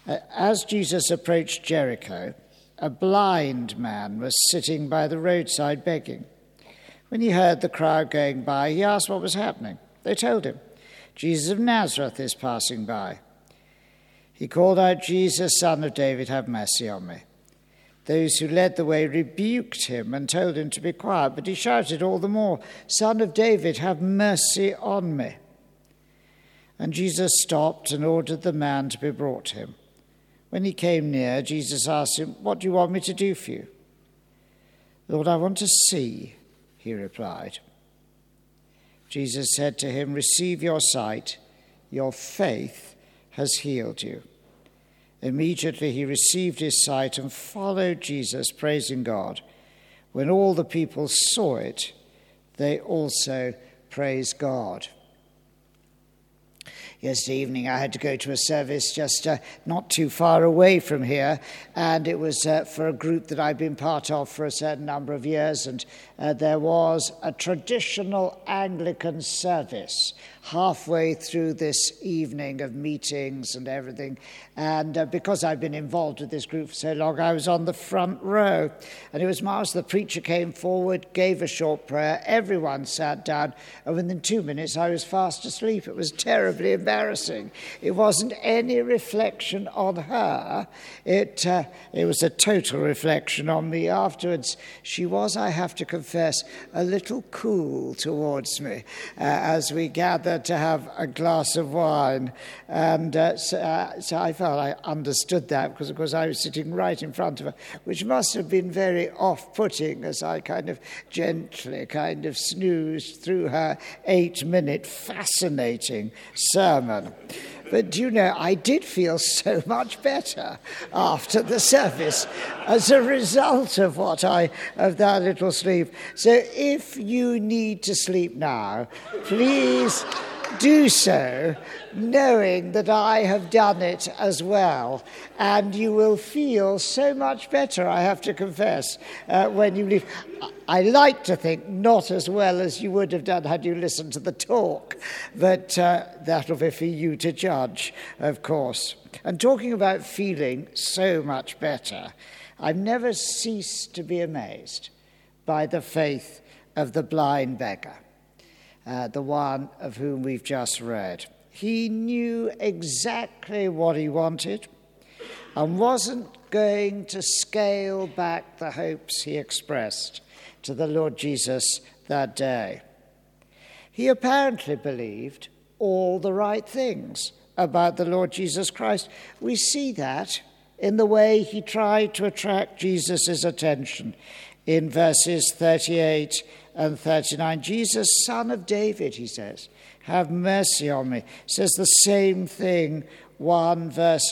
As Jesus approached Jericho, a blind man was sitting by the roadside begging. When he heard the crowd going by, he asked what was happening. They told him, "Jesus of Nazareth is passing by." He called out, "Jesus, Son of David, have mercy on me." Those who led the way rebuked him and told him to be quiet, but he shouted all the more, "Son of David, have mercy on me." And Jesus stopped and ordered the man to be brought to him. When he came near, Jesus asked him, "What do you want me to do for you?" "Lord, I want to see," he replied. Jesus said to him, "Receive your sight. Your faith has healed you." Immediately he received his sight and followed Jesus, praising God. When all the people saw it, they also praised God. Yesterday evening I had to go to a service just not too far away from here, and it was for a group that I've been part of for a certain number of years, and there was a traditional Anglican service halfway through this evening of meetings and everything. And because I've been involved with this group for so long, I was on the front row. And it was marvelous. The preacher came forward, gave a short prayer. Everyone sat down. And within 2 minutes, I was fast asleep. It was terribly embarrassing. It wasn't any reflection on her. It was a total reflection on me afterwards. She was, I have to confess, a little cool towards me as we gathered to have a glass of wine. And so I felt I understood that because, of course, I was sitting right in front of her, which must have been very off-putting as I gently snoozed through her 8-minute fascinating sermon. But do you know, I did feel so much better after the service as a result of that little sleep. So if you need to sleep now, please do so, knowing that I have done it as well. And you will feel so much better, I have to confess, when you leave. I like to think not as well as you would have done had you listened to the talk, but that'll be for you to judge, of course. And talking about feeling so much better, I've never ceased to be amazed by the faith of the blind beggar. The one of whom we've just read. He knew exactly what he wanted and wasn't going to scale back the hopes he expressed to the Lord Jesus that day. He apparently believed all the right things about the Lord Jesus Christ. We see that in the way he tried to attract Jesus' attention in verses 38 and 39. "Jesus, Son of David," he says, "have mercy on me." Says the same thing one verse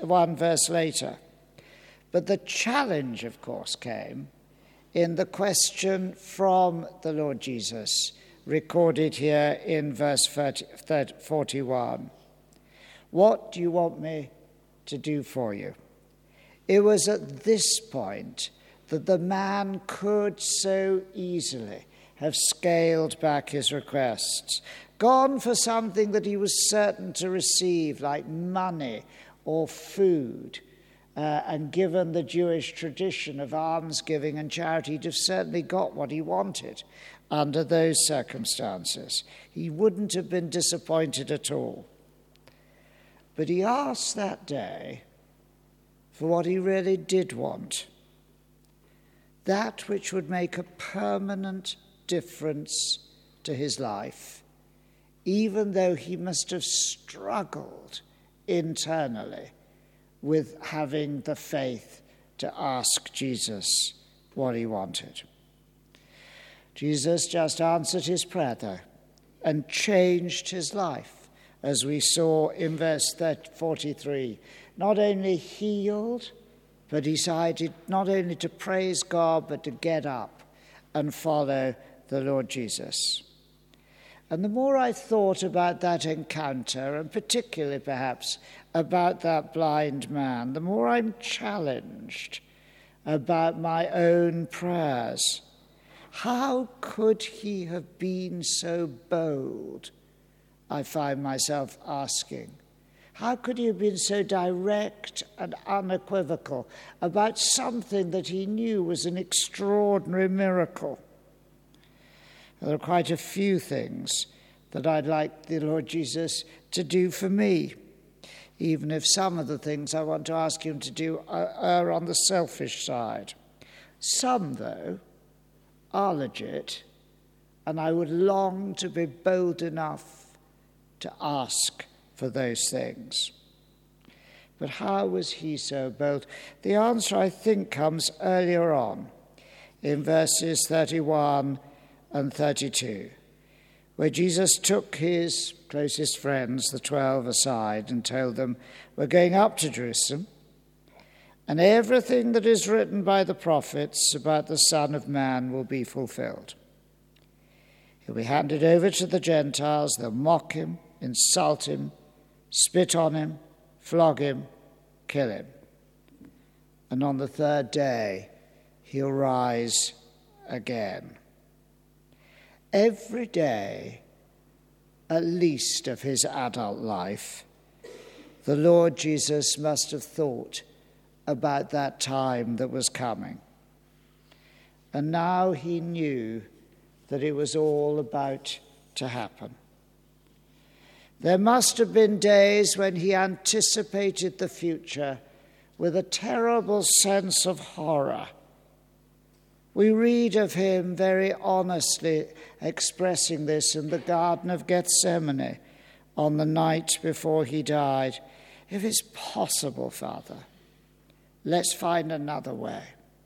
later. But the challenge, of course, came in the question from the Lord Jesus, recorded here in verse 41. "What do you want me to do for you?" It was at this point that the man could so easily have scaled back his requests, gone for something that he was certain to receive, like money or food, and given the Jewish tradition of almsgiving and charity, he'd have certainly got what he wanted under those circumstances. He wouldn't have been disappointed at all. But he asked that day for what he really did want, that which would make a permanent difference to his life, even though he must have struggled internally with having the faith to ask Jesus what he wanted. Jesus just answered his prayer, though, and changed his life, as we saw in verse 43. Not only healed, but decided not only to praise God, but to get up and follow the Lord Jesus. And the more I thought about that encounter, and particularly perhaps about that blind man, the more I'm challenged about my own prayers. How could he have been so bold? I find myself asking. How could he have been so direct and unequivocal about something that he knew was an extraordinary miracle? There are quite a few things that I'd like the Lord Jesus to do for me, even if some of the things I want to ask him to do are on the selfish side. Some, though, are legit, and I would long to be bold enough to ask for those things. But how was he so bold? The answer, I think, comes earlier on in verses 31 and 32, where Jesus took his closest friends, the 12, aside and told them, "We're going up to Jerusalem, and everything that is written by the prophets about the Son of Man will be fulfilled. He'll be handed over to the Gentiles. They'll mock him, insult him, spit on him, flog him, kill him. And on the third day, he'll rise again." Every day, at least of his adult life, the Lord Jesus must have thought about that time that was coming. And now he knew that it was all about to happen. There must have been days when he anticipated the future with a terrible sense of horror. We read of him very honestly expressing this in the Garden of Gethsemane on the night before he died. "If it's possible, Father, let's find another way.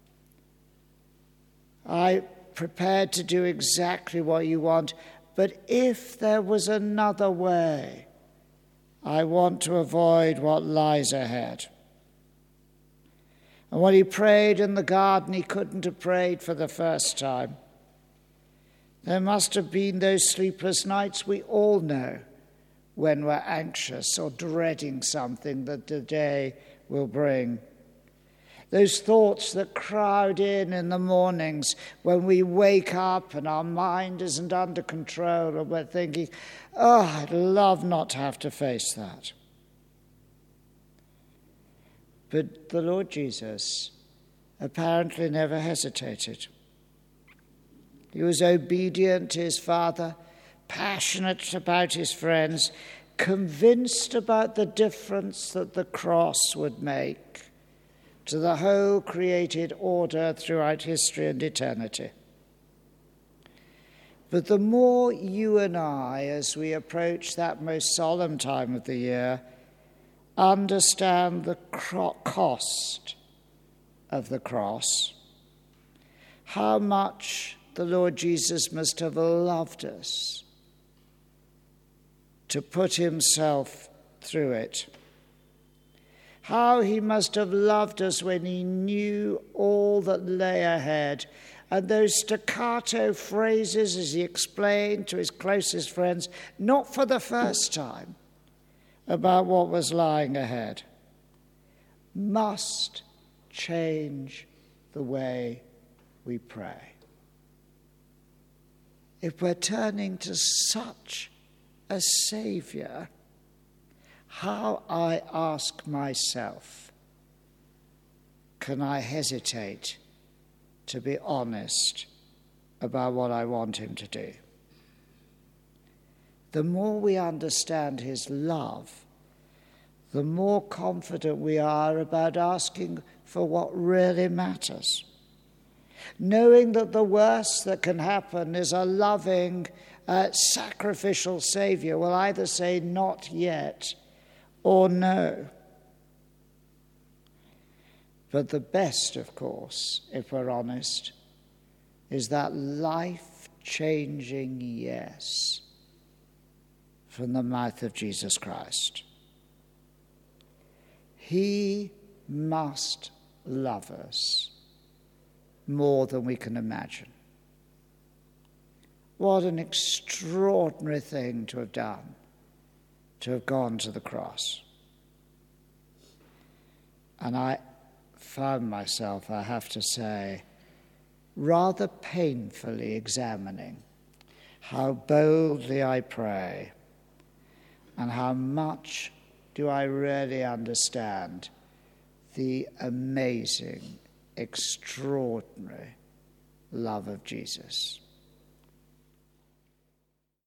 I'm prepared to do exactly what you want, but if there was another way, I want to avoid what lies ahead." And when he prayed in the garden, he couldn't have prayed for the first time. There must have been those sleepless nights we all know when we're anxious or dreading something that the day will bring. Those thoughts that crowd in the mornings when we wake up and our mind isn't under control, and we're thinking, "Oh, I'd love not to have to face that." But the Lord Jesus apparently never hesitated. He was obedient to his Father, passionate about his friends, convinced about the difference that the cross would make to the whole created order throughout history and eternity. But the more you and I, as we approach that most solemn time of the year, understand the cost of the cross, how much the Lord Jesus must have loved us to put himself through it. How he must have loved us when he knew all that lay ahead. And those staccato phrases as he explained to his closest friends, not for the first time, about what was lying ahead, must change the way we pray. If we're turning to such a Saviour, how, I ask myself, can I hesitate to be honest about what I want him to do? The more we understand his love, the more confident we are about asking for what really matters. Knowing that the worst that can happen is a loving, sacrificial Saviour will either say not yet or no. But the best, of course, if we're honest, is that life-changing yes from the mouth of Jesus Christ. He must love us more than we can imagine. What an extraordinary thing to have done, to have gone to the cross. And I found myself, I have to say, rather painfully examining how boldly I pray and how much do I really understand the amazing, extraordinary love of Jesus.